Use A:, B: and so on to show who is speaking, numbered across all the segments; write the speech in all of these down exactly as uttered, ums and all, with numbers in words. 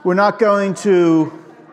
A: We're not going to,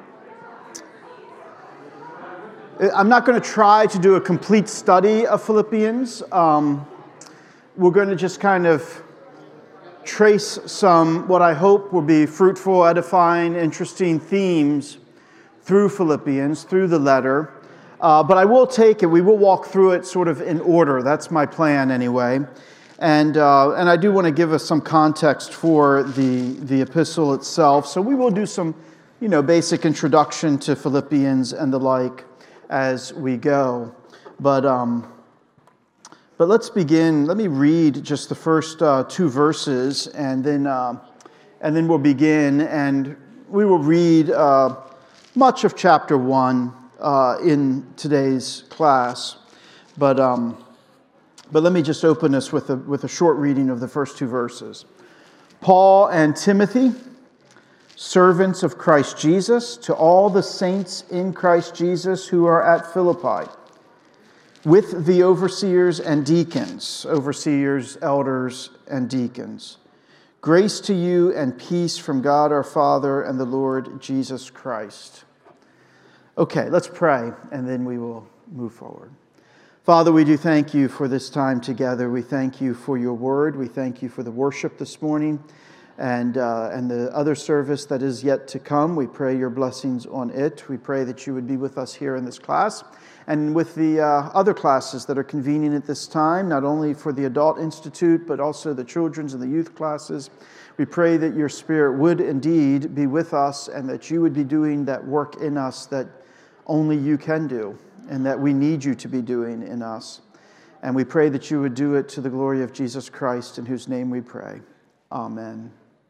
A: I'm not going to try to do a complete study of Philippians. Um, we're going to just kind of trace some, what I hope will be fruitful, edifying, interesting themes through Philippians, through the letter. Uh, but I will take it, we will walk through it sort of in order. That's my plan anyway. And uh, and I do want to give us some context for the, the epistle itself. So we will do some, you know, basic introduction to Philippians and the like as we go. But um, but let's begin. Let me read just the first uh, two verses, and then uh, and then we'll begin, and we will read uh, much of chapter one uh, in today's class. But um. But let me just open us with a, with a short reading of the first two verses. Paul and Timothy, servants of Christ Jesus, to all the saints in Christ Jesus who are at Philippi, with the overseers and deacons, overseers, elders, and deacons. Grace to you and peace from God our Father and the Lord Jesus Christ. Okay, let's pray, and then we will move forward. Father, we do thank you for this time together. We thank you for your word. We thank you for the worship this morning and uh, and the other service that is yet to come. We pray your blessings on it. We pray that you would be with us here in this class and with the uh, other classes that are convening at this time, not only for the Adult Institute, but also the children's and the youth classes. We pray that your Spirit would indeed be with us and that you would be doing that work in us that only you can do, and that we need you to be doing in us. And we pray that you would do it to the glory of Jesus Christ, in whose name we pray. Amen.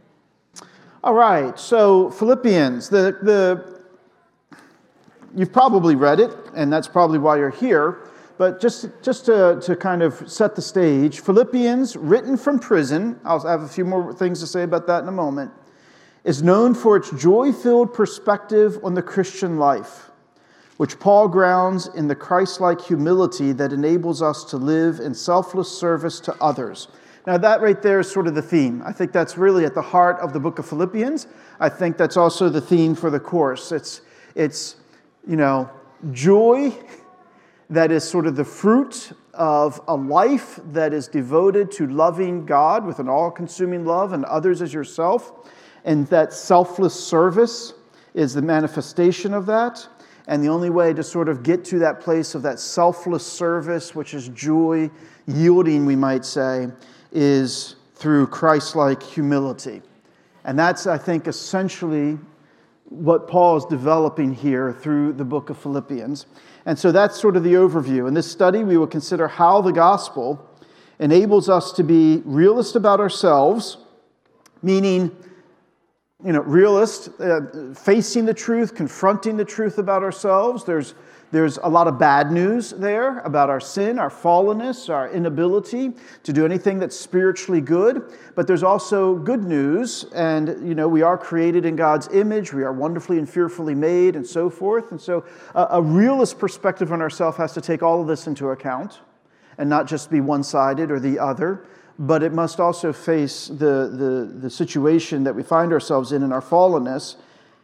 A: All right, so Philippians, the the you've probably read it, and that's probably why you're here. But just, just to, to kind of set the stage, Philippians, written from prison, I'll have a few more things to say about that in a moment, is known for its joy-filled perspective on the Christian life, which Paul grounds in the Christ-like humility that enables us to live in selfless service to others. Now that right there is sort of the theme. I think that's really at the heart of the book of Philippians. I think that's also the theme for the course. It's, it's you know, joy that is sort of the fruit of a life that is devoted to loving God with an all-consuming love and others as yourself. And that selfless service is the manifestation of that. And the only way to sort of get to that place of that selfless service, which is joy, yielding, we might say, is through Christ-like humility. And that's, I think, essentially what Paul is developing here through the book of Philippians. And so that's sort of the overview. In this study, we will consider how the gospel enables us to be realist about ourselves, meaning, you know, realist, uh, facing the truth, confronting the truth about ourselves. There's there's a lot of bad news there about our sin, our fallenness, our inability to do anything that's spiritually good. But there's also good news, and you know, we are created in God's image. We are wonderfully and fearfully made, and so forth. And so, a, a realist perspective on ourselves has to take all of this into account, and not just be one-sided or the other. But it must also face the, the, the situation that we find ourselves in in our fallenness,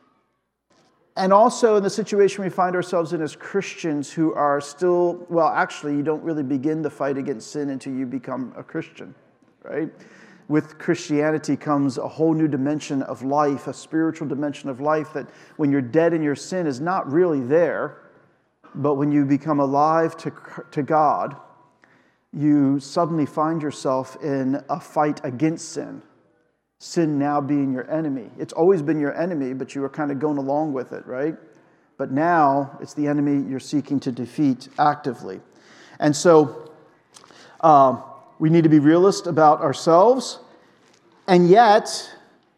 A: and also in the situation we find ourselves in as Christians who are still, well, actually, you don't really begin the fight against sin until you become a Christian, right? With Christianity comes a whole new dimension of life, a spiritual dimension of life that when you're dead in your sin is not really there, but when you become alive to, to God, you suddenly find yourself in a fight against sin. Sin now being your enemy. It's always been your enemy, but you were kind of going along with it, right? But now it's the enemy you're seeking to defeat actively. And so uh, we need to be realist about ourselves, and yet,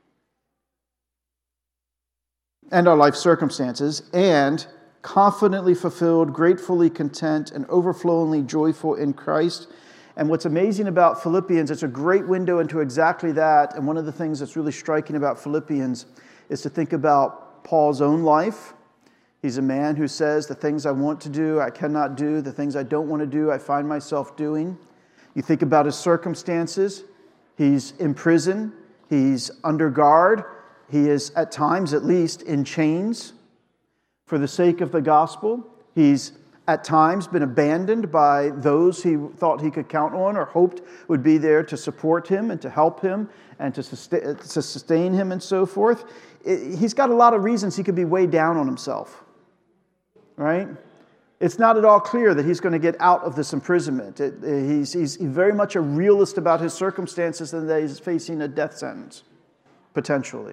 A: and our life circumstances, and confidently fulfilled, gratefully content, and overflowingly joyful in Christ. And what's amazing about Philippians, it's a great window into exactly that. And one of the things that's really striking about Philippians is to think about Paul's own life. He's a man who says, the things I want to do, I cannot do. The things I don't want to do, I find myself doing. You think about his circumstances. He's in prison. He's under guard. He is, at times at least, in chains for the sake of the gospel. He's at times been abandoned by those he thought he could count on or hoped would be there to support him and to help him and to sustain, to sustain him and so forth. He's got a lot of reasons he could be weighed down on himself, right? It's not at all clear that he's going to get out of this imprisonment. It, he's, he's very much a realist about his circumstances and that he's facing a death sentence, potentially.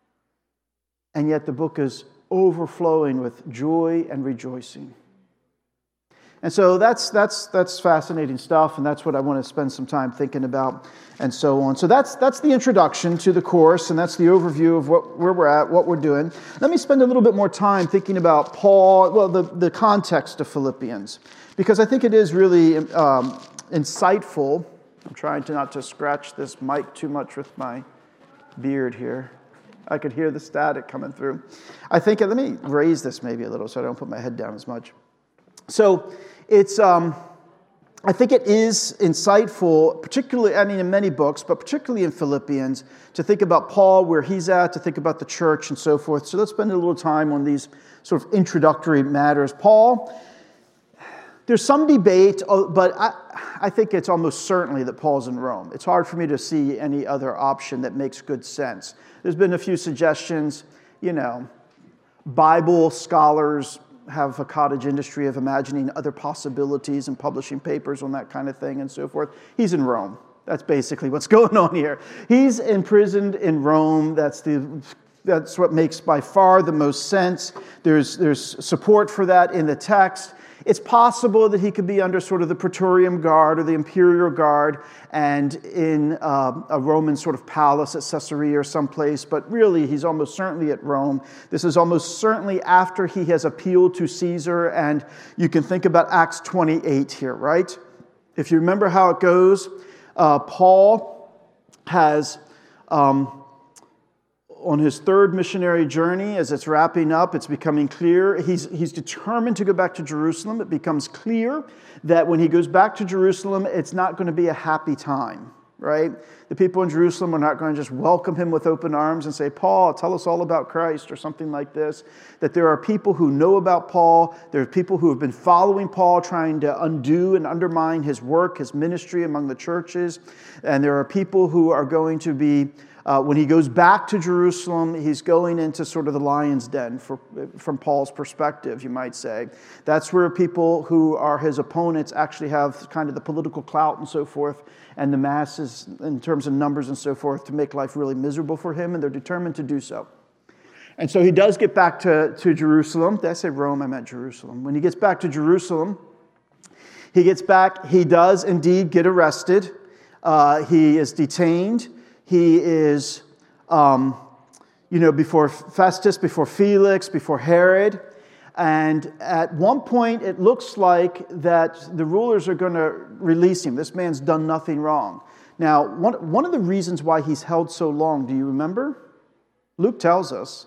A: And yet the book is overflowing with joy and rejoicing. And so that's that's that's fascinating stuff, and that's what I want to spend some time thinking about, and so on. So that's that's the introduction to the course, and that's the overview of what where we're at, what we're doing. Let me spend a little bit more time thinking about Paul, well, the, the context of Philippians, because I think it is really um, insightful. I'm trying to not to scratch this mic too much with my beard here. I could hear the static coming through. I think, let me raise this maybe a little so I don't put my head down as much. So it's, um, I think it is insightful, particularly, I mean, in many books, but particularly in Philippians, to think about Paul, where he's at, to think about the church and so forth. So let's spend a little time on these sort of introductory matters. Paul, there's some debate, but I, I think it's almost certainly that Paul's in Rome. It's hard for me to see any other option that makes good sense. There's been a few suggestions, you know, Bible scholars have a cottage industry of imagining other possibilities and publishing papers on that kind of thing and so forth. He's in Rome. That's basically what's going on here. He's imprisoned in Rome. That's the that's what makes by far the most sense. There's there's support for that in the text. It's possible that he could be under sort of the Praetorian Guard or the Imperial Guard and in uh, a Roman sort of palace at Caesarea or someplace, but really he's almost certainly at Rome. This is almost certainly after he has appealed to Caesar, and you can think about Acts twenty-eight here, right? If you remember how it goes, uh, Paul has... Um, on his third missionary journey, as it's wrapping up, it's becoming clear. He's, he's determined to go back to Jerusalem. It becomes clear that when he goes back to Jerusalem, it's not going to be a happy time, right? The people in Jerusalem are not going to just welcome him with open arms and say, Paul, tell us all about Christ or something like this. That there are people who know about Paul. There are people who have been following Paul, trying to undo and undermine his work, his ministry among the churches. And there are people who are going to be Uh, when he goes back to Jerusalem, he's going into sort of the lion's den for, from Paul's perspective, you might say. That's where people who are his opponents actually have kind of the political clout and so forth, and the masses in terms of numbers and so forth to make life really miserable for him, and they're determined to do so. And so he does get back to, to Jerusalem. Did I say Rome? I meant Jerusalem. When he gets back to Jerusalem, he gets back, he does indeed get arrested. Uh, he is detained. He is, um, you know, before Festus, before Felix, before Herod. And at one point, it looks like that the rulers are going to release him. This man's done nothing wrong. Now, one, one of the reasons why he's held so long, do you remember? Luke tells us.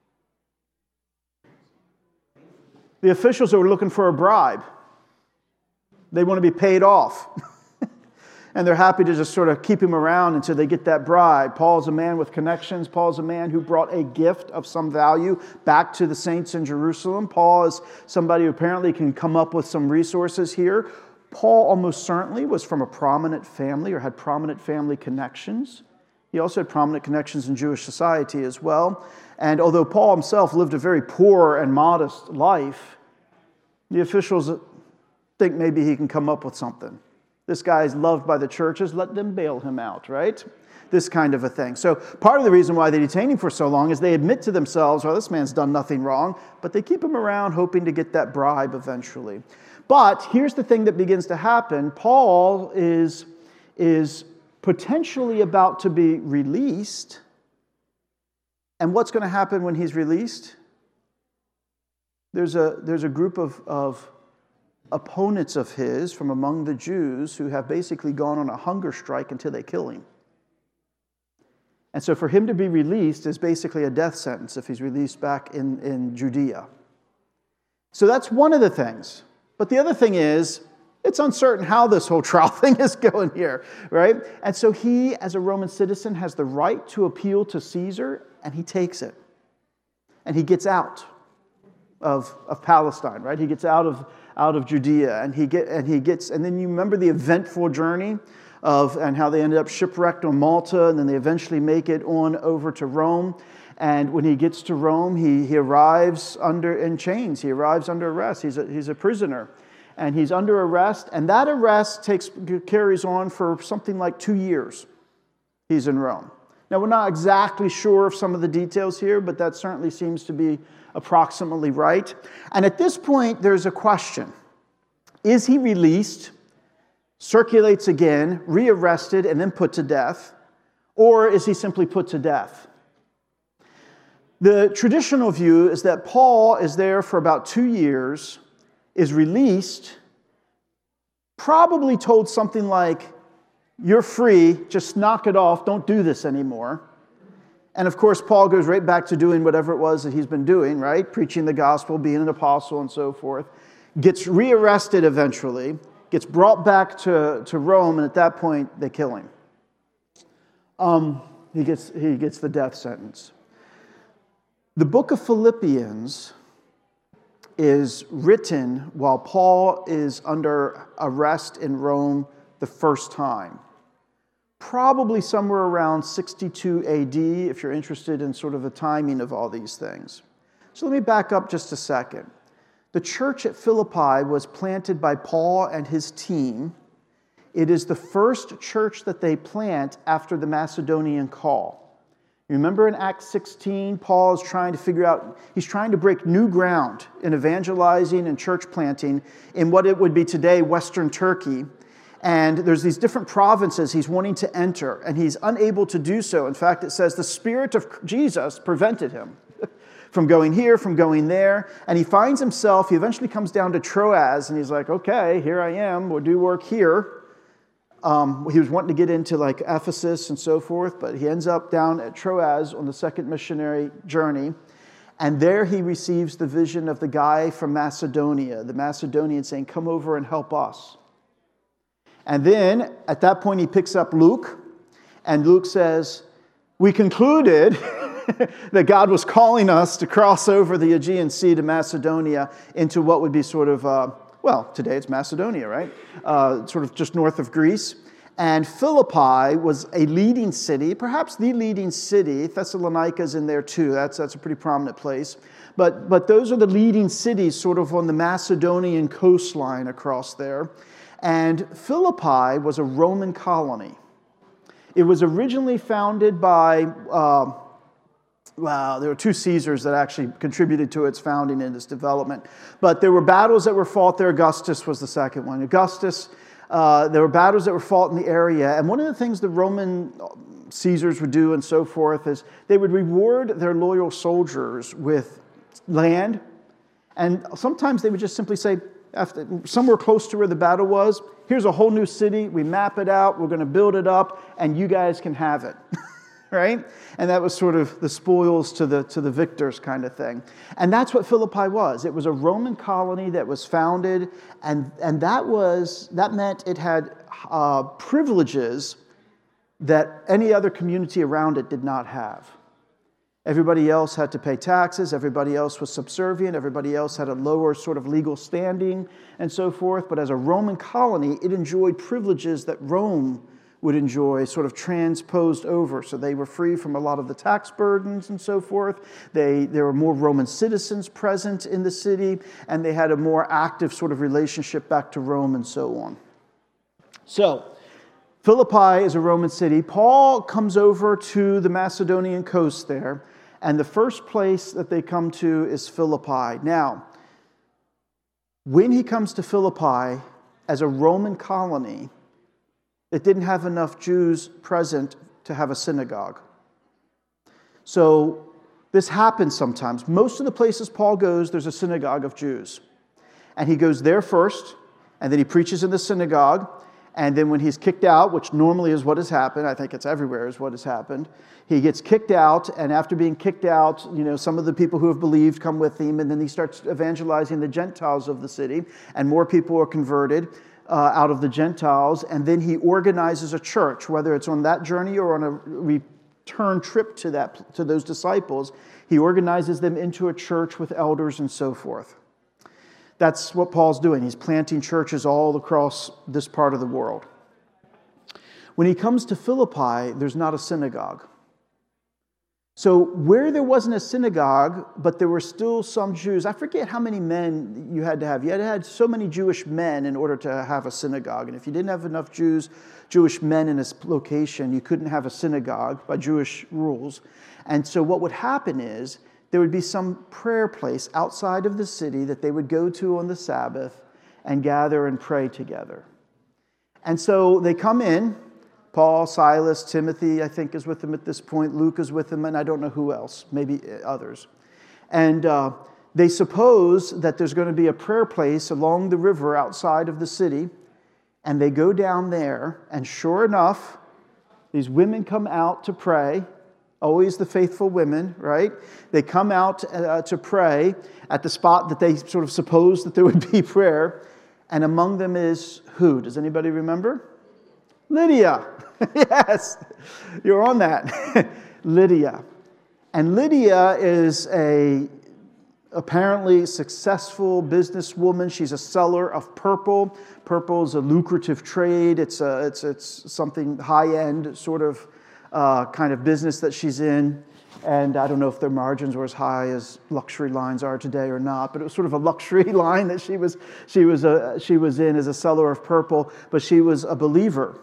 A: The officials are looking for a bribe. They want to be paid off. And they're happy to just sort of keep him around until they get that bribe. Paul's a man with connections. Paul's a man who brought a gift of some value back to the saints in Jerusalem. Paul is somebody who apparently can come up with some resources here. Paul almost certainly was from a prominent family or had prominent family connections. He also had prominent connections in Jewish society as well. And although Paul himself lived a very poor and modest life, the officials think maybe he can come up with something. This guy is loved by the churches. Let them bail him out, right? This kind of a thing. So part of the reason why they detain him for so long is they admit to themselves, well, this man's done nothing wrong, but they keep him around hoping to get that bribe eventually. But here's the thing that begins to happen. Paul is, is potentially about to be released. And what's going to happen when he's released? There's a, there's a group of, of opponents of his from among the Jews who have basically gone on a hunger strike until they kill him. And so for him to be released is basically a death sentence if he's released back in, in Judea. So that's one of the things. But the other thing is, It's uncertain how this whole trial thing is going here, right? And so he, as a Roman citizen, has the right to appeal to Caesar, and he takes it. And he gets out of, of Palestine, right? He gets out of out of Judea, and he get and he gets, and then you remember the eventful journey of and how they ended up shipwrecked on Malta, and then they eventually make it on over to Rome. And when he gets to Rome, he he arrives under in chains. He arrives under arrest. He's a, he's a prisoner. And he's under arrest, and that arrest takes carries on for something like two years. He's in Rome. Now, we're not exactly sure of some of the details here, but that certainly seems to be approximately right. And at this point, there's a question. Is he released, circulates again, rearrested, and then put to death? Or is he simply put to death? The traditional view is that Paul is there for about two years, is released, probably told something like, you're free, just knock it off, don't do this anymore. And of course, Paul goes right back to doing whatever it was that he's been doing, right? Preaching the gospel, being an apostle, and so forth. Gets rearrested eventually, gets brought back to, to Rome, and at that point, they kill him. Um, he gets, he gets the death sentence. The book of Philippians is written while Paul is under arrest in Rome the first time. Probably somewhere around sixty-two A D, if you're interested in sort of the timing of all these things. So let me back up just a second. The church at Philippi was planted by Paul and his team. It is the first church that they plant after the Macedonian call. Remember in Acts sixteen, Paul is trying to figure out, he's trying to break new ground in evangelizing and church planting in what it would be today, Western Turkey. And there's these different provinces he's wanting to enter, and he's unable to do so. In fact, it says the Spirit of Jesus prevented him from going here, from going there. And he finds himself, he eventually comes down to Troas, and he's like, okay, here I am, we'll do work here. Um, he was wanting to get into like Ephesus and so forth, but he ends up down at Troas on the second missionary journey. And there he receives the vision of the guy from Macedonia, the Macedonian saying, come over and help us. And then at that point he picks up Luke, and Luke says, we concluded that God was calling us to cross over the Aegean Sea to Macedonia into what would be sort of, uh, well, today it's Macedonia, right? Uh, sort of just north of Greece. And Philippi was a leading city, perhaps the leading city. Thessalonica's in there too. That's, that's a pretty prominent place. But, but those are the leading cities sort of on the Macedonian coastline across there. And Philippi was a Roman colony. It was originally founded by, uh, well, there were two Caesars that actually contributed to its founding and its development. But there were battles that were fought there. Augustus was the second one. Augustus, uh, there were battles that were fought in the area. And one of the things the Roman Caesars would do and so forth is they would reward their loyal soldiers with land. And sometimes they would just simply say, after, somewhere close to where the battle was, here's a whole new city, we map it out, we're going to build it up, and you guys can have it, right? And that was sort of the spoils to the, to the victors kind of thing. And that's what Philippi was. It was a Roman colony that was founded, and, and that, was, that meant it had uh, privileges that any other community around it did not have. Everybody else had to pay taxes, everybody else was subservient, everybody else had a lower sort of legal standing and so forth. But as a Roman colony, it enjoyed privileges that Rome would enjoy, sort of transposed over. So they were free from a lot of the tax burdens and so forth. They, there were more Roman citizens present in the city, and they had a more active sort of relationship back to Rome and so on. So Philippi is a Roman city. Paul comes over to the Macedonian coast there, and the first place that they come to is Philippi. Now, when he comes to Philippi as a Roman colony, it didn't have enough Jews present to have a synagogue. So this happens sometimes. Most of the places Paul goes, there's a synagogue of Jews. And he goes there first, and then he preaches in the synagogue. And then when he's kicked out, which normally is what has happened, I think it's everywhere is what has happened, he gets kicked out, and after being kicked out, you know, some of the people who have believed come with him, and then he starts evangelizing the Gentiles of the city, and more people are converted. uh, out of the Gentiles, and then he organizes a church, whether it's on that journey or on a return trip to that to those disciples. He organizes them into a church with elders and so forth. That's what Paul's doing. He's planting churches all across this part of the world. When he comes to Philippi, there's not a synagogue. So where there wasn't a synagogue, but there were still some Jews, I forget how many men you had to have. You had to have so many Jewish men in order to have a synagogue. And if you didn't have enough Jews, Jewish men in this location, you couldn't have a synagogue by Jewish rules. And so what would happen is there would be some prayer place outside of the city that they would go to on the Sabbath and gather and pray together. And so they come in. Paul, Silas, Timothy, I think, is with them at this point. Luke is with them, and I don't know who else, maybe others. And uh, they suppose that there's going to be a prayer place along the river outside of the city, and they go down there, and sure enough, these women come out to pray, always the faithful women, right? They come out uh, to pray at the spot that they sort of suppose that there would be prayer, and among them is who? Does anybody remember? Lydia. Yes, you're on that. Lydia. And Lydia is a apparently successful businesswoman. She's a seller of purple. Purple is a lucrative trade. It's a, it's it's something high-end sort of uh, kind of business that she's in. And I don't know if their margins were as high as luxury lines are today or not, but it was sort of a luxury line that she was she was a, she was in as a seller of purple, but she was a believer.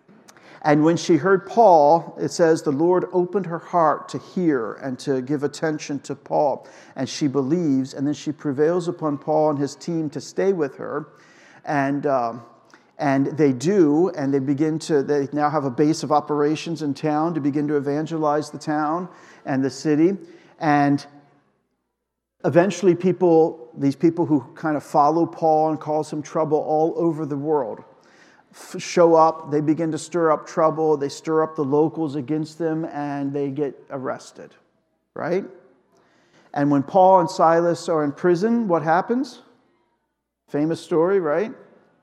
A: And when she heard Paul, it says the Lord opened her heart to hear and to give attention to Paul. And she believes, and then she prevails upon Paul and his team to stay with her. And uh, and they do, and they begin to, they now have a base of operations in town to begin to evangelize the town and the city. And eventually people, these people who kind of follow Paul and cause him trouble all over the world, show up, they begin to stir up trouble, they stir up the locals against them, and they get arrested, right? And when Paul and Silas are in prison, what happens? Famous story, right?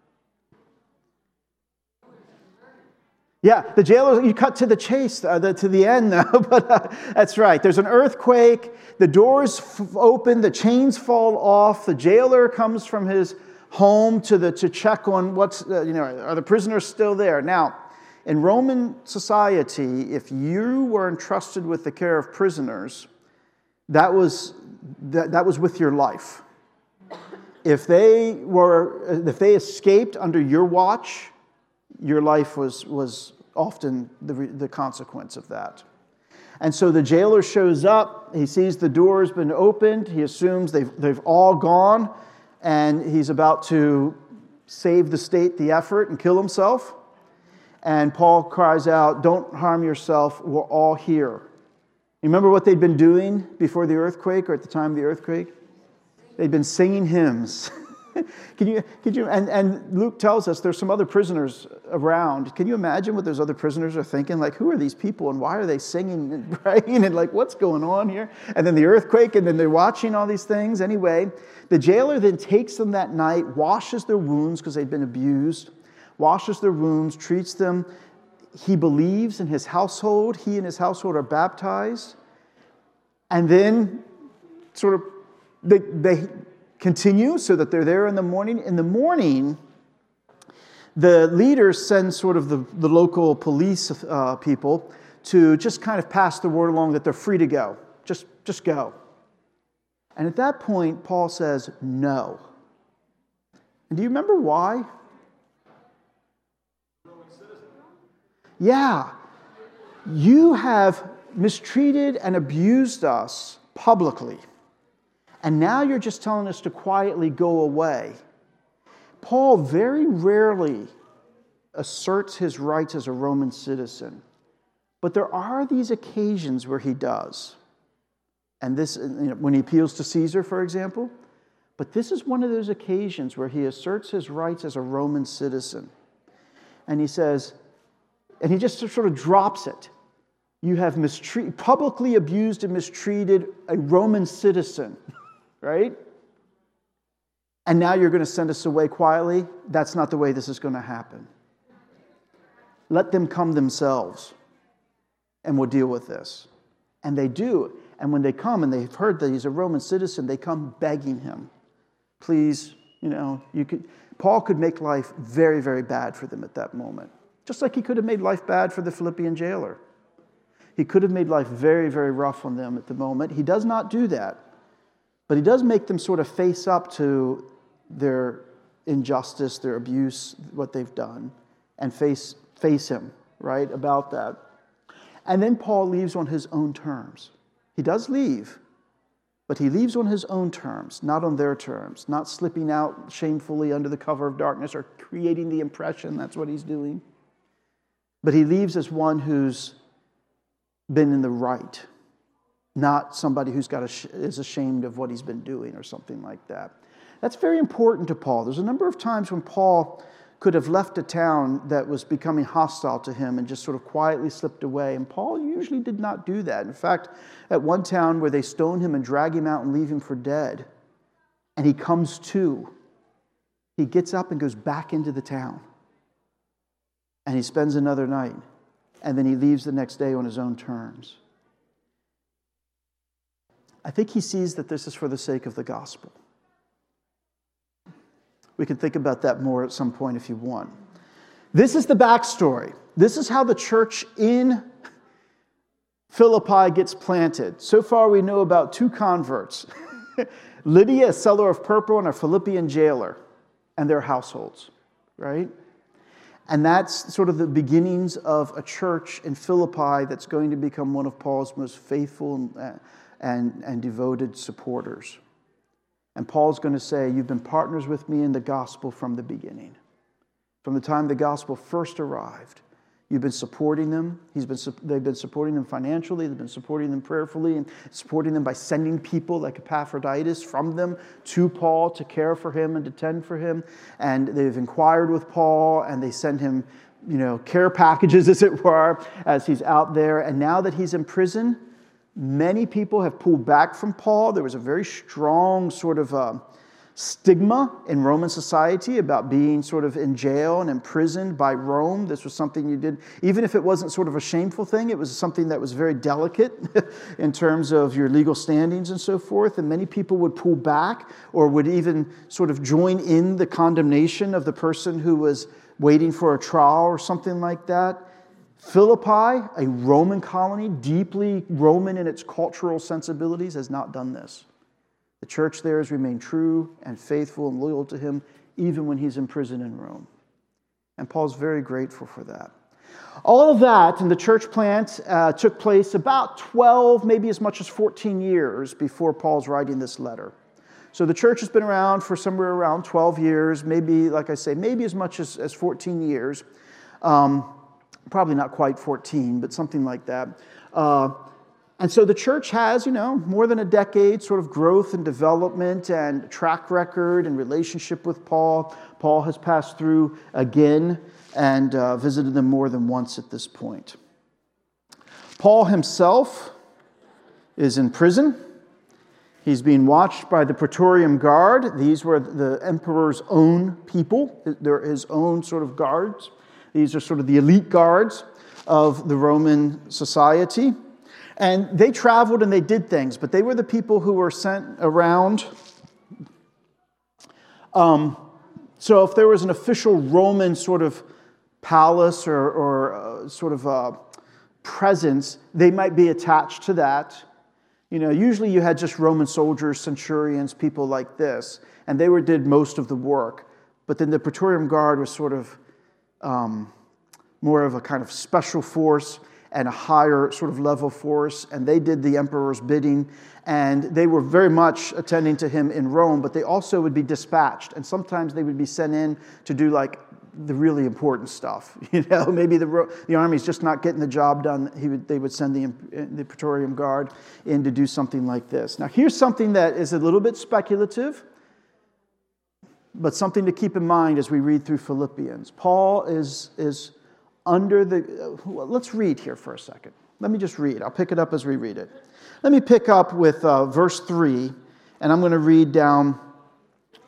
A: Yeah, the jailers, you cut to the chase, uh, the, to the end now, but uh, that's right. There's an earthquake, the doors f- open, the chains fall off, the jailer comes from his home to the to check on what's, uh, you know, are the prisoners still there? Now, in Roman society, if you were entrusted with the care of prisoners, that was that, that was with your life. If they were if they escaped under your watch, your life was was often the the consequence of that. And so the jailer shows up, he sees the door's been opened, he assumes they've they've all gone, and he's about to save the state the effort and kill himself. And Paul cries out, "Don't harm yourself, we're all here." You remember what they'd been doing before the earthquake or at the time of the earthquake? They'd been singing hymns. Can you, could you, and, and Luke tells us there's some other prisoners around. Can you imagine what those other prisoners are thinking? Like, who are these people and why are they singing and praying and like, what's going on here? And then the earthquake, and then they're watching all these things. Anyway, the jailer then takes them that night, washes their wounds because they'd been abused, washes their wounds, treats them. He believes in his household. He and his household are baptized. And then sort of they, they continue so that they're there in the morning. In the morning, the leaders send sort of the, the local police uh, people to just kind of pass the word along that they're free to go. Just, just go. And at that point, Paul says, no. And do you remember why? Yeah. You have mistreated and abused us publicly. And now you're just telling us to quietly go away. Paul very rarely asserts his rights as a Roman citizen. But there are these occasions where he does. And this, you know, when he appeals to Caesar, for example. But this is one of those occasions where he asserts his rights as a Roman citizen. And he says, and he just sort of drops it. You have mistreated, publicly abused and mistreated a Roman citizen. Right? and now you're going to send us away quietly. That's not the way this is going to happen. Let them come themselves, and we'll deal with this. And they do. And when they come and they've heard that he's a Roman citizen, they come begging him, please, you know, you could. Paul could make life very, very bad for them at that moment. Just like he could have made life bad for the Philippian jailer. He could have made life very, very rough on them at the moment. He does not do that. But he does make them sort of face up to their injustice, their abuse, what they've done, and face, face him, right, about that. And then Paul leaves on his own terms. He does leave, but he leaves on his own terms, not on their terms, not slipping out shamefully under the cover of darkness or creating the impression that's what he's doing. But he leaves as one who's been in the right, not somebody who's got a, is ashamed of what he's been doing or something like that. That's very important to Paul. There's a number of times when Paul could have left a town that was becoming hostile to him and just sort of quietly slipped away. And Paul usually did not do that. In fact, at one town where they stone him and drag him out and leave him for dead, and he comes to, he gets up and goes back into the town. And he spends another night. And then he leaves the next day on his own terms. I think he sees that this is for the sake of the gospel. We can think about that more at some point if you want. This is the backstory. This is how the church in Philippi gets planted. So far we know about two converts. Lydia, a seller of purple, and a Philippian jailer, and their households, right? And that's sort of the beginnings of a church in Philippi that's going to become one of Paul's most faithful and, and, and devoted supporters. And Paul's going to say, you've been partners with me in the gospel from the beginning. From the time the gospel first arrived, you've been supporting them. He's been, they've been supporting them financially. They've been supporting them prayerfully and supporting them by sending people like Epaphroditus from them to Paul to care for him and to tend for him. And they've inquired with Paul, and they send him, you know, care packages, as it were, as he's out there. And now that he's in prison, many people have pulled back from Paul. There was a very strong sort of uh, stigma in Roman society about being sort of in jail and imprisoned by Rome. This was something you did, even if it wasn't sort of a shameful thing, it was something that was very delicate in terms of your legal standings and so forth. And many people would pull back or would even sort of join in the condemnation of the person who was waiting for a trial or something like that. Philippi, a Roman colony, deeply Roman in its cultural sensibilities, has not done this. The church there has remained true and faithful and loyal to him, even when he's in prison in Rome. And Paul's very grateful for that. All of that in the church plant uh, took place about twelve, maybe as much as fourteen years before Paul's writing this letter. So the church has been around for somewhere around twelve years, maybe, like I say, maybe as much as, as fourteen years. Um, Probably not quite fourteen, but something like that. Uh, and so the church has, you know, more than a decade sort of growth and development and track record and relationship with Paul. Paul has passed through again and uh, visited them more than once at this point. Paul himself is in prison. He's being watched by the Praetorian Guard. These were the emperor's own people. They're his own sort of guards. These are sort of the elite guards of the Roman society. And they traveled and they did things, but they were the people who were sent around. Um, so if there was an official Roman sort of palace or, or uh, sort of uh, presence, they might be attached to that. You know, usually you had just Roman soldiers, centurions, people like this, and they were did most of the work. But then the Praetorian Guard was sort of Um, more of a kind of special force and a higher sort of level force, and they did the emperor's bidding, and they were very much attending to him in Rome, but they also would be dispatched, and sometimes they would be sent in to do like the really important stuff. You know, maybe the the army's just not getting the job done. He would they would send the the Praetorian Guard in to do something like this. Now, here's something that is a little bit speculative, but something to keep in mind as we read through Philippians. Paul is, is under the... Uh, let's read here for a second. Let me just read. I'll pick it up as we read it. Let me pick up with uh, verse three, and I'm going to read down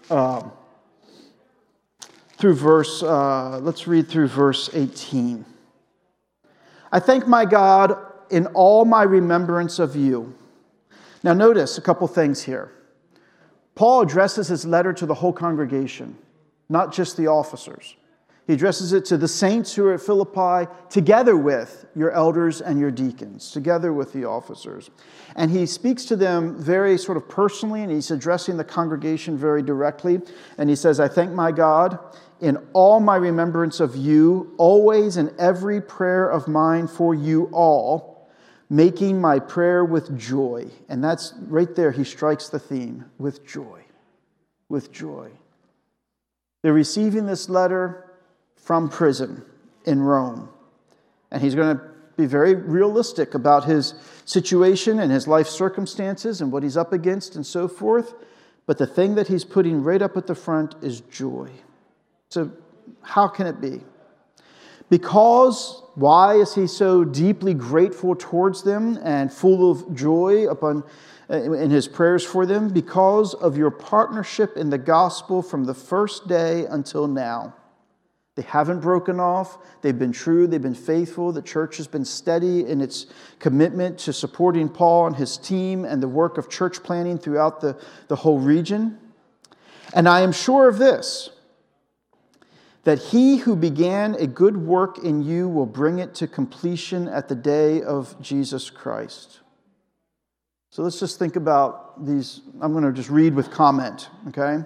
A: um, through verse, uh, let's read through verse eighteen. I thank my God in all my remembrance of you. Now notice a couple things here. Paul addresses his letter to the whole congregation, not just the officers. He addresses it to the saints who are at Philippi, together with your elders and your deacons, together with the officers. And he speaks to them very sort of personally, and he's addressing the congregation very directly. And he says, I thank my God in all my remembrance of you, always in every prayer of mine for you all, making my prayer with joy. And that's right there, he strikes the theme, with joy, with joy. They're receiving this letter from prison in Rome. And he's going to be very realistic about his situation and his life circumstances and what he's up against and so forth. But the thing that he's putting right up at the front is joy. So how can it be? Because, why is he so deeply grateful towards them and full of joy upon in his prayers for them? Because of your partnership in the gospel from the first day until now. They haven't broken off. They've been true. They've been faithful. The church has been steady in its commitment to supporting Paul and his team and the work of church planting throughout the, the whole region. And I am sure of this, that he who began a good work in you will bring it to completion at the day of Jesus Christ. So let's just think about these. I'm going to just read with comment, okay?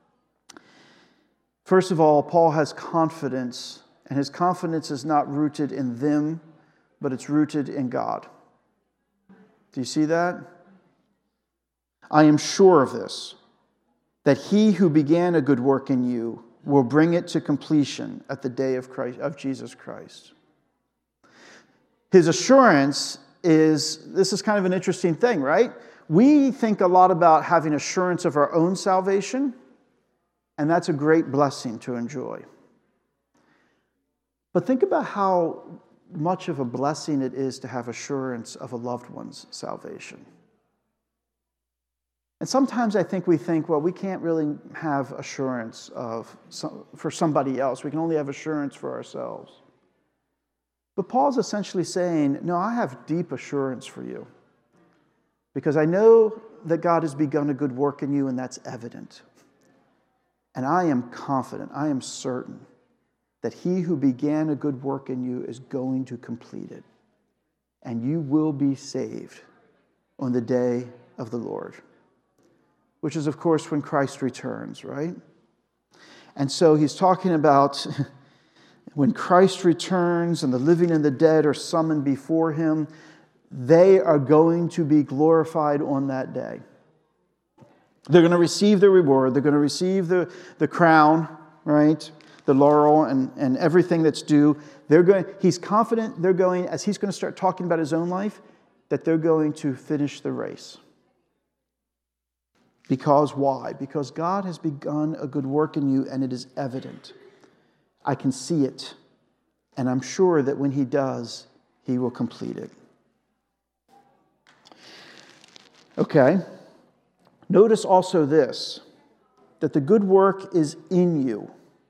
A: First of all, Paul has confidence, and his confidence is not rooted in them, but it's rooted in God. Do you see that? I am sure of this, that he who began a good work in you will bring it to completion at the day of Christ, of Jesus Christ. His assurance is, this is kind of an interesting thing, right? We think a lot about having assurance of our own salvation, and that's a great blessing to enjoy. But think about how much of a blessing it is to have assurance of a loved one's salvation. And sometimes I think we think, well, we can't really have assurance of some, for somebody else. We can only have assurance for ourselves. But Paul's essentially saying, no, I have deep assurance for you. Because I know that God has begun a good work in you, and that's evident. And I am confident, I am certain that he who began a good work in you is going to complete it. And you will be saved on the day of the Lord. Which is, of course, when Christ returns, right? And so he's talking about when Christ returns and the living and the dead are summoned before him, they are going to be glorified on that day. They're going to receive the reward. They're going to receive the, the crown, right? The laurel and, and everything that's due. They're going. He's confident they're going, as he's going to start talking about his own life, that they're going to finish the race. Because why? Because God has begun a good work in you, and it is evident. I can see it. And I'm sure that when he does, he will complete it. Okay. Notice also this, that the good work is in you.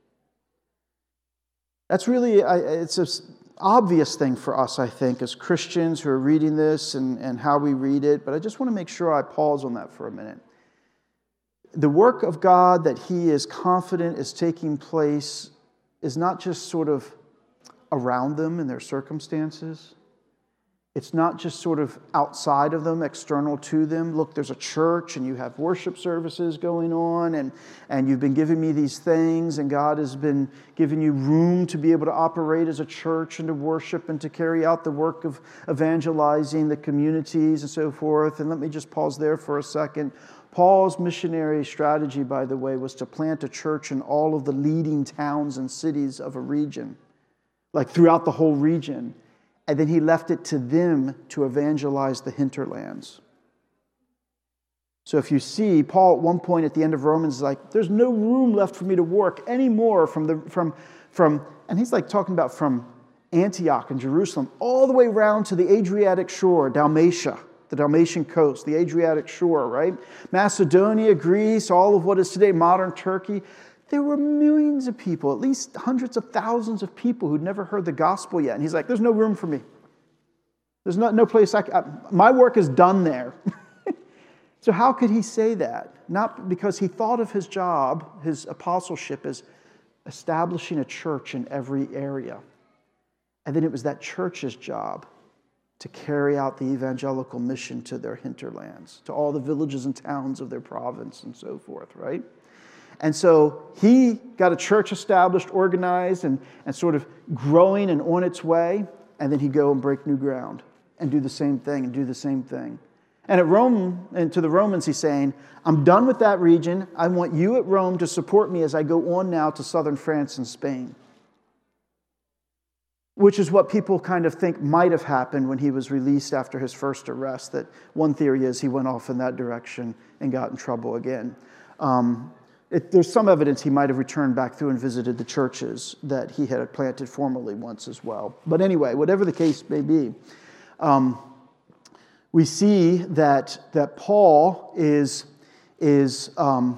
A: That's really, it's an obvious thing for us, I think, as Christians who are reading this and, and how we read it, but I just want to make sure I pause on that for a minute. The work of God that he is confident is taking place is not just sort of around them in their circumstances. It's not just sort of outside of them, external to them. Look, there's a church and you have worship services going on and, and you've been giving me these things and God has been giving you room to be able to operate as a church and to worship and to carry out the work of evangelizing the communities and so forth. And let me just pause there for a second. Paul's missionary strategy, by the way, was to plant a church in all of the leading towns and cities of a region, like throughout the whole region. And then he left it to them to evangelize the hinterlands. So if you see, Paul at one point at the end of Romans is like, there's no room left for me to work anymore from the from from and he's like talking about from Antioch and Jerusalem all the way around to the Adriatic shore, Dalmatia, the Dalmatian coast, the Adriatic shore, right? Macedonia, Greece, all of what is today modern Turkey. There were millions of people, at least hundreds of thousands of people who'd never heard the gospel yet. And he's like, there's no room for me. There's no, no place I can, I, my work is done there. So how could he say that? Not because he thought of his job, his apostleship, as establishing a church in every area. And then it was that church's job to carry out the evangelical mission to their hinterlands, to all the villages and towns of their province and so forth, right? And so he got a church established, organized, and, and sort of growing and on its way, and then he'd go and break new ground and do the same thing and do the same thing. And at Rome, and to the Romans, he's saying, I'm done with that region. I want you at Rome to support me as I go on now to southern France and Spain. Which is what people kind of think might have happened when he was released after his first arrest. That one theory is he went off in that direction and got in trouble again. Um, it, there's some evidence he might have returned back through and visited the churches that he had planted formerly once as well. But anyway, whatever the case may be, um, we see that that Paul is is um,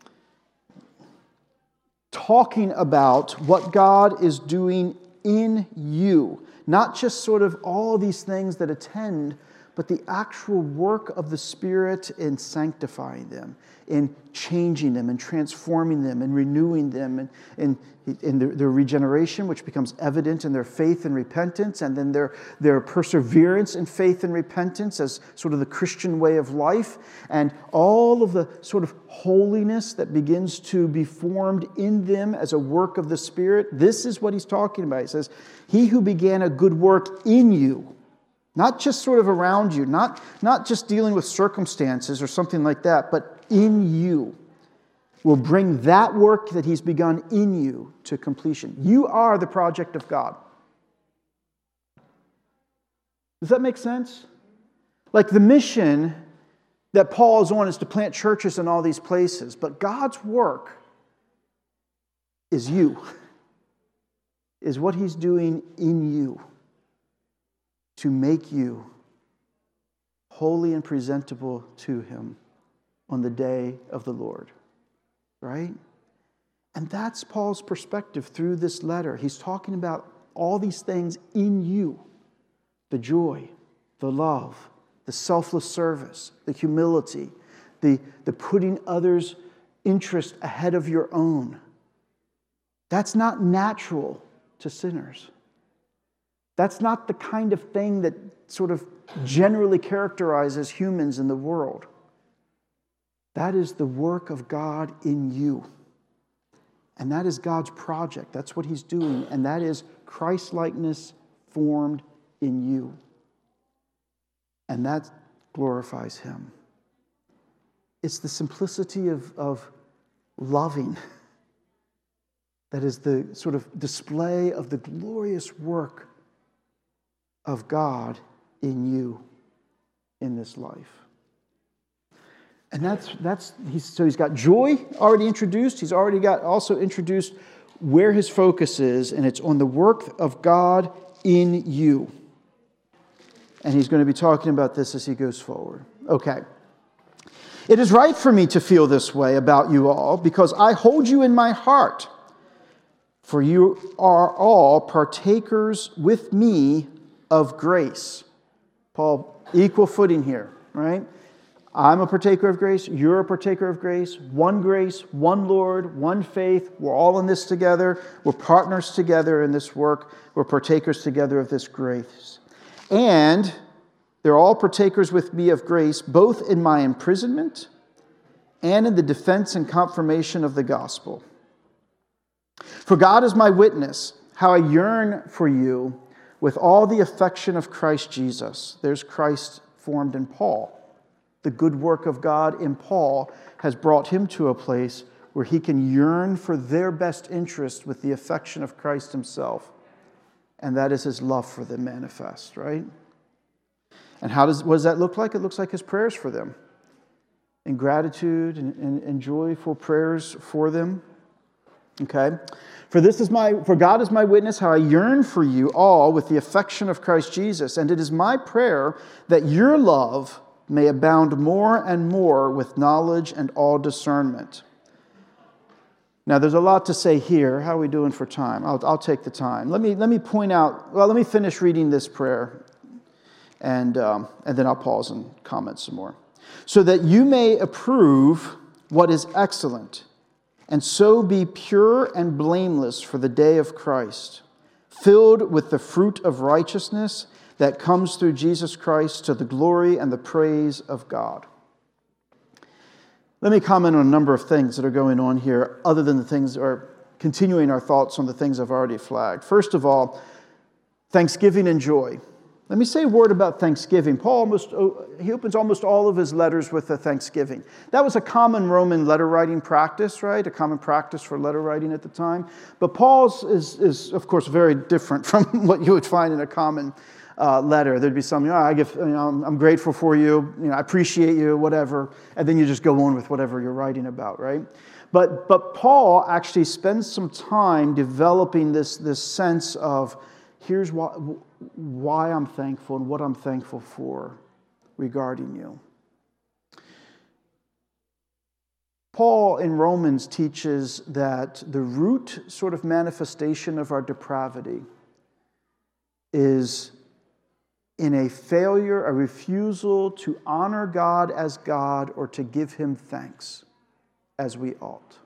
A: talking about what God is doing in you. Not just sort of all these things that attend, but the actual work of the Spirit in sanctifying them, in changing them, and transforming them, and renewing them, and in, in their, their regeneration, which becomes evident in their faith and repentance, and then their, their perseverance in faith and repentance as sort of the Christian way of life, and all of the sort of holiness that begins to be formed in them as a work of the Spirit. This is what he's talking about. He says, he who began a good work in you, not just sort of around you, not, not just dealing with circumstances or something like that, but in you, will bring that work that he's begun in you to completion. You are the project of God. Does that make sense? Like the mission that Paul is on is to plant churches in all these places, but God's work is you, is what he's doing in you, to make you holy and presentable to him on the day of the Lord. Right? And that's Paul's perspective through this letter. He's talking about all these things in you. The joy, the love, the selfless service, the humility, the, the putting others' interest ahead of your own. That's not natural to sinners. That's not the kind of thing that sort of generally characterizes humans in the world. That is the work of God in you. And that is God's project. That's what he's doing. And that is Christ-likeness formed in you. And that glorifies him. It's the simplicity of, of loving that is the sort of display of the glorious work of God in you in this life. And that's, that's he's, so he's got joy already introduced. He's already got also introduced where his focus is, and it's on the work of God in you. And he's going to be talking about this as he goes forward. Okay. It is right for me to feel this way about you all, because I hold you in my heart. For you are all partakers with me of grace. Paul, equal footing here, right? I'm a partaker of grace. You're a partaker of grace. One grace, one Lord, one faith. We're all in this together. We're partners together in this work. We're partakers together of this grace. And they're all partakers with me of grace, both in my imprisonment and in the defense and confirmation of the gospel. For God is my witness, how I yearn for you with all the affection of Christ Jesus. There's Christ formed in Paul. The good work of God in Paul has brought him to a place where he can yearn for their best interest with the affection of Christ himself. And that is his love for them manifest, right? And how does, what does that look like? It looks like his prayers for them. In gratitude and, and, and joyful prayers for them. Okay? For this is my, for God is my witness, how I yearn for you all with the affection of Christ Jesus. And it is my prayer that your love may abound more and more with knowledge and all discernment. Now, there's a lot to say here. How are we doing for time? I'll, I'll take the time. Let me, let me point out, well, let me finish reading this prayer, and, um, and then I'll pause and comment some more. So that you may approve what is excellent, and so be pure and blameless for the day of Christ, filled with the fruit of righteousness that comes through Jesus Christ to the glory and the praise of God. Let me comment on a number of things that are going on here, other than the things, or continuing our thoughts on the things I've already flagged. First of all, thanksgiving and joy. Let me say a word about thanksgiving. Paul almost, he opens almost all of his letters with a thanksgiving. That was a common Roman letter writing practice, right? A common practice for letter writing at the time. But Paul's is, is of course, very different from what you would find in a common Uh, letter. There'd be some, you know, I give, you know, I'm, I'm grateful for you, you know, I appreciate you, whatever, and then you just go on with whatever you're writing about, right? But but Paul actually spends some time developing this this sense of here's why why I'm thankful and what I'm thankful for regarding you. Paul in Romans teaches that the root sort of manifestation of our depravity is in a failure, a refusal to honor God as God or to give Him thanks as we ought.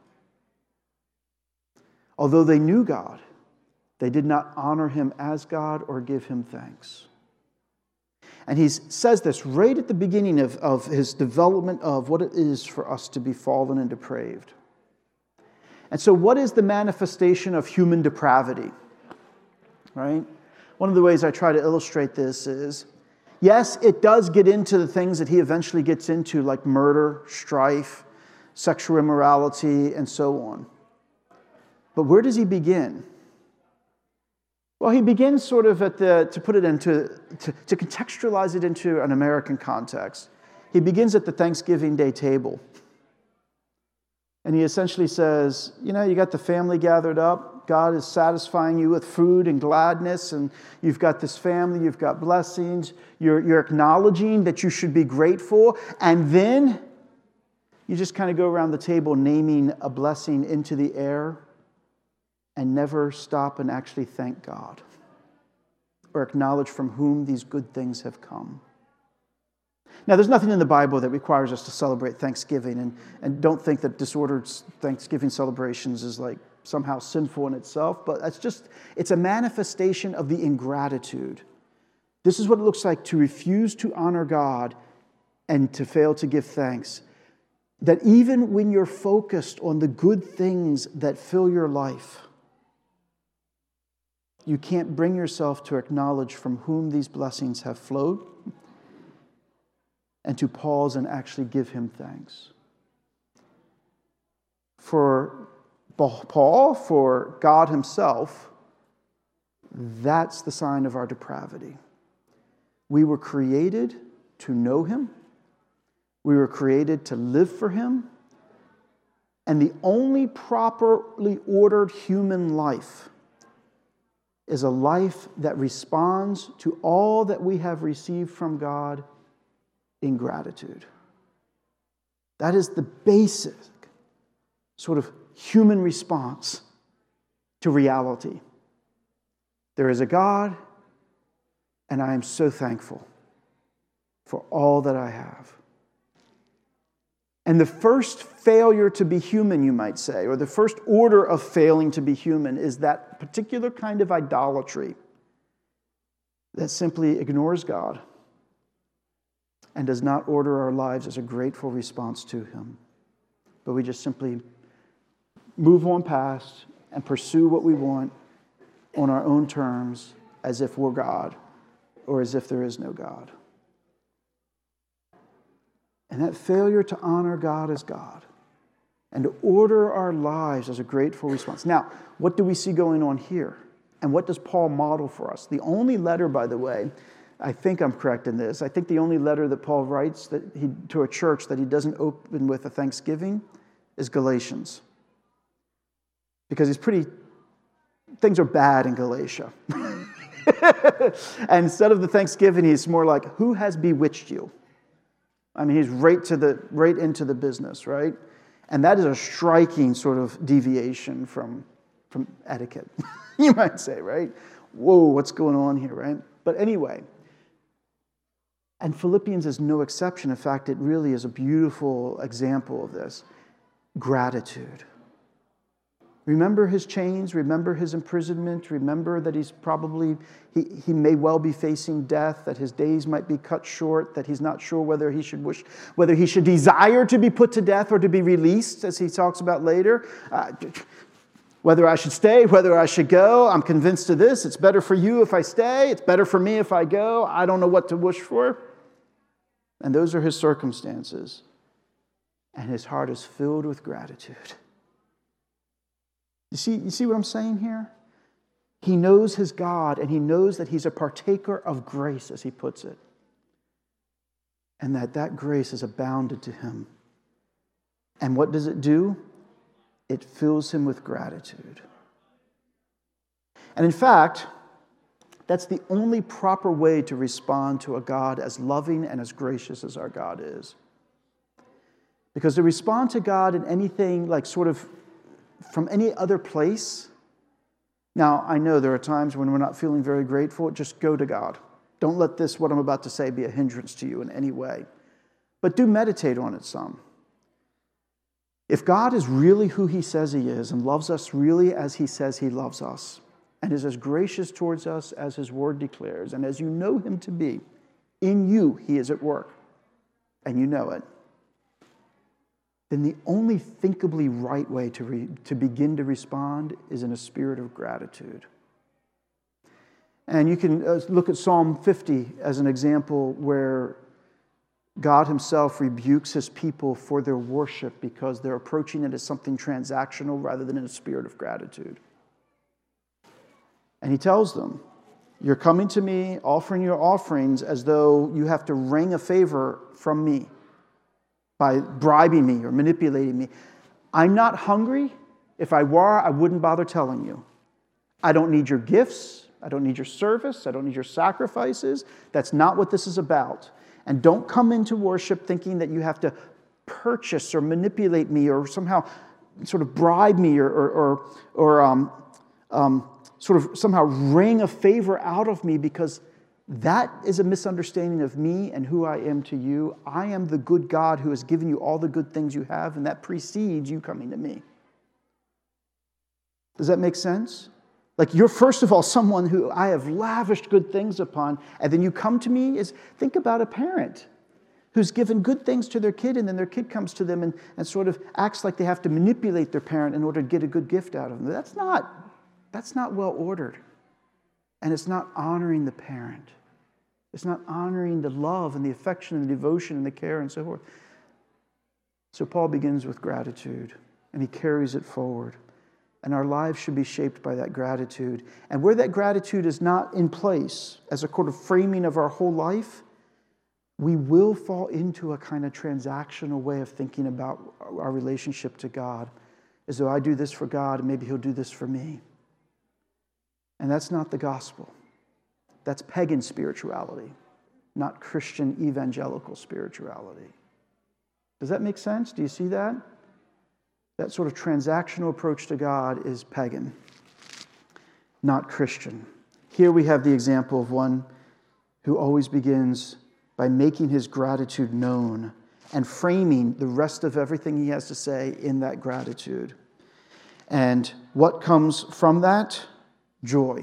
A: Although they knew God, they did not honor Him as God or give Him thanks. And he says this right at the beginning of, of his development of what it is for us to be fallen and depraved. And so what is the manifestation of human depravity? Right? One of the ways I try to illustrate this is, yes, it does get into the things that he eventually gets into, like murder, strife, sexual immorality, and so on. But where does he begin? Well, he begins sort of at the, to put it into, to, to contextualize it into an American context, he begins at the Thanksgiving Day table. And he essentially says, you know, you got the family gathered up. God is satisfying you with food and gladness, and you've got this family, you've got blessings. You're, you're acknowledging that you should be grateful. And then you just kind of go around the table naming a blessing into the air and never stop and actually thank God or acknowledge from whom these good things have come. Now, there's nothing in the Bible that requires us to celebrate Thanksgiving, and, and don't think that disordered Thanksgiving celebrations is like somehow sinful in itself, but it's just, it's a manifestation of the ingratitude. This is what it looks like to refuse to honor God and to fail to give thanks. That even when you're focused on the good things that fill your life, you can't bring yourself to acknowledge from whom these blessings have flowed and to pause and actually give Him thanks. For Paul, for God Himself, that's the sign of our depravity. We were created to know Him. We were created to live for Him. And the only properly ordered human life is a life that responds to all that we have received from God in gratitude. That is the basic sort of human response to reality. There is a God, and I am so thankful for all that I have. And the first failure to be human, you might say, or the first order of failing to be human is that particular kind of idolatry that simply ignores God and does not order our lives as a grateful response to Him. But we just simply move on past and pursue what we want on our own terms as if we're God or as if there is no God. And that failure to honor God as God and to order our lives as a grateful response. Now, what do we see going on here? And what does Paul model for us? The only letter, by the way, I think I'm correct in this, I think the only letter that Paul writes that he, to a church that he doesn't open with a thanksgiving is Galatians. Because he's pretty, things are bad in Galatia. And instead of the thanksgiving, he's more like, who has bewitched you? I mean, he's right to the right into the business, right? And that is a striking sort of deviation from, from etiquette, you might say, right? Whoa, what's going on here, right? But anyway, and Philippians is no exception. In fact, it really is a beautiful example of this. Gratitude. Remember his chains, remember his imprisonment, remember that he's probably, he, he may well be facing death, that his days might be cut short, that he's not sure whether he should wish, whether he should desire to be put to death or to be released, as he talks about later. Uh, whether I should stay, whether I should go, I'm convinced of this. It's better for you if I stay, it's better for me if I go. I don't know what to wish for. And those are his circumstances. And his heart is filled with gratitude. You see, you see what I'm saying here? He knows his God, and he knows that he's a partaker of grace, as he puts it. And that that grace is abounded to him. And what does it do? It fills him with gratitude. And in fact, that's the only proper way to respond to a God as loving and as gracious as our God is. Because to respond to God in anything like sort of from any other place. Now, I know there are times when we're not feeling very grateful. Just go to God. Don't let this, what I'm about to say, be a hindrance to you in any way. But do meditate on it some. If God is really who he says he is and loves us really as he says he loves us and is as gracious towards us as his word declares, and as you know him to be, in you he is at work, and you know it, then the only thinkably right way to, re, to begin to respond is in a spirit of gratitude. And you can uh, look at Psalm fifty as an example where God himself rebukes his people for their worship because they're approaching it as something transactional rather than in a spirit of gratitude. And he tells them, you're coming to me, offering your offerings as though you have to wring a favor from me by bribing me or manipulating me. I'm not hungry. If I were, I wouldn't bother telling you. I don't need your gifts. I don't need your service. I don't need your sacrifices. That's not what this is about. And don't come into worship thinking that you have to purchase or manipulate me or somehow sort of bribe me or, or, or, or um, um, sort of somehow wring a favor out of me, because that is a misunderstanding of me and who I am to you. I am the good God who has given you all the good things you have, and that precedes you coming to me. Does that make sense? Like, you're first of all someone who I have lavished good things upon, and then you come to me. Is think about a parent who's given good things to their kid, and then their kid comes to them and, and sort of acts like they have to manipulate their parent in order to get a good gift out of them. That's not, that's not well ordered. And it's not honoring the parent. It's not honoring the love and the affection and the devotion and the care and so forth. So Paul begins with gratitude, and he carries it forward. And our lives should be shaped by that gratitude. And where that gratitude is not in place as a sort of framing of our whole life, we will fall into a kind of transactional way of thinking about our relationship to God, as though I do this for God and maybe he'll do this for me. And that's not the gospel. That's pagan spirituality, not Christian evangelical spirituality. Does that make sense? Do you see that? That sort of transactional approach to God is pagan, not Christian. Here we have the example of one who always begins by making his gratitude known and framing the rest of everything he has to say in that gratitude. And what comes from that? Joy.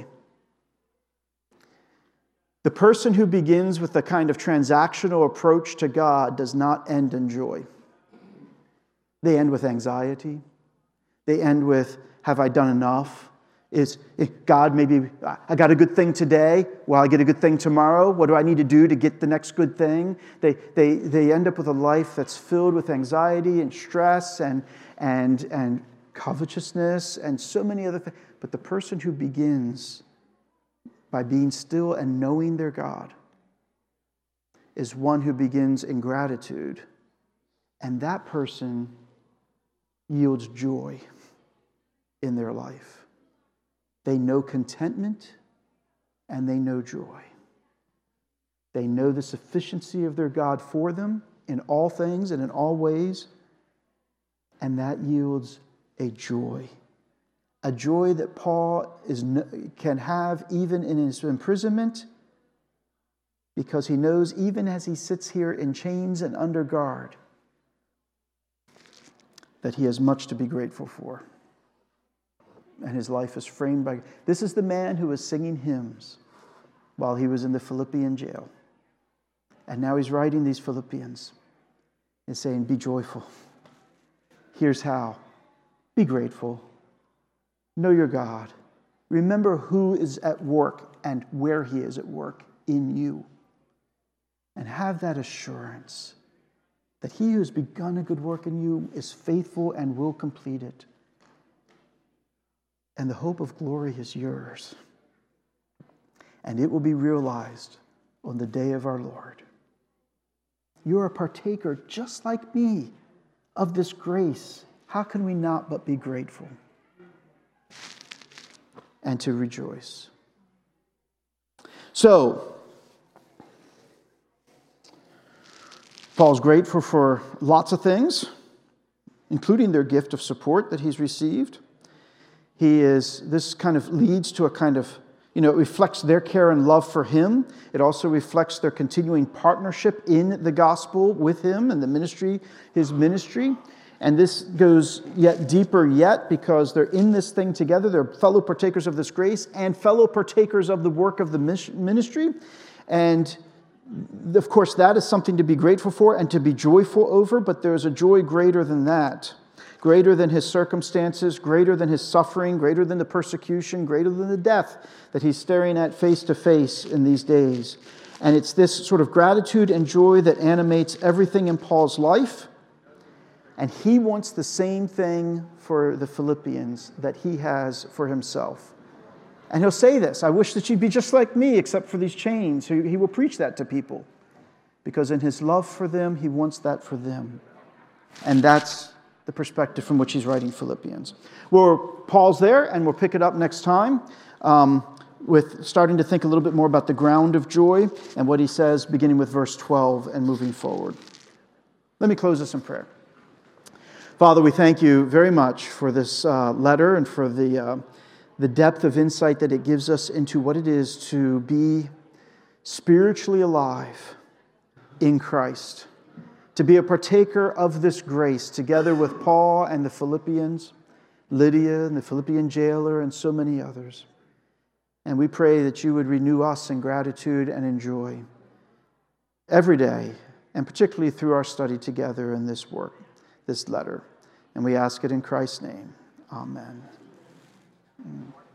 A: The person who begins with a kind of transactional approach to God does not end in joy. They end with anxiety. They end with, have I done enough? Is God, maybe I got a good thing today? Will I get a good thing tomorrow? What do I need to do to get the next good thing? They, they, they end up with a life that's filled with anxiety and stress and, and, and covetousness and so many other things. But the person who begins by being still and knowing their God is one who begins in gratitude. And that person yields joy in their life. They know contentment and they know joy. They know the sufficiency of their God for them, in all things and in all ways. And that yields a joy. A joy that Paul is, can have even in his imprisonment, because he knows even as he sits here in chains and under guard, that he has much to be grateful for. And his life is framed by... This is the man who was singing hymns while he was in the Philippian jail. And now he's writing these Philippians and saying, be joyful. Here's how. Be grateful. Know your God. Remember who is at work and where he is at work in you. And have that assurance that he who has begun a good work in you is faithful and will complete it. And the hope of glory is yours. And it will be realized on the day of our Lord. You are a partaker, just like me, of this grace. How can we not but be grateful and to rejoice? So, Paul's grateful for lots of things, including their gift of support that he's received. He is, this kind of leads to a kind of, you know, it reflects their care and love for him. It also reflects their continuing partnership in the gospel with him and the ministry, his ministry. And this goes yet deeper yet, because they're in this thing together. They're fellow partakers of this grace and fellow partakers of the work of the ministry. And of course, that is something to be grateful for and to be joyful over, but there's a joy greater than that. Greater than his circumstances, greater than his suffering, greater than the persecution, greater than the death that he's staring at face to face in these days. And it's this sort of gratitude and joy that animates everything in Paul's life. And he wants the same thing for the Philippians that he has for himself. And he'll say this, I wish that you'd be just like me, except for these chains. He, he will preach that to people. Because in his love for them, he wants that for them. And that's the perspective from which he's writing Philippians. Well, Paul's there, and we'll pick it up next time um, with starting to think a little bit more about the ground of joy and what he says, beginning with verse twelve and moving forward. Let me close this in prayer. Father, we thank you very much for this uh, letter and for the, uh, the depth of insight that it gives us into what it is to be spiritually alive in Christ. To be a partaker of this grace together with Paul and the Philippians, Lydia and the Philippian jailer, and so many others. And we pray that you would renew us in gratitude and in joy every day, and particularly through our study together in this work, this letter. And we ask it in Christ's name. Amen.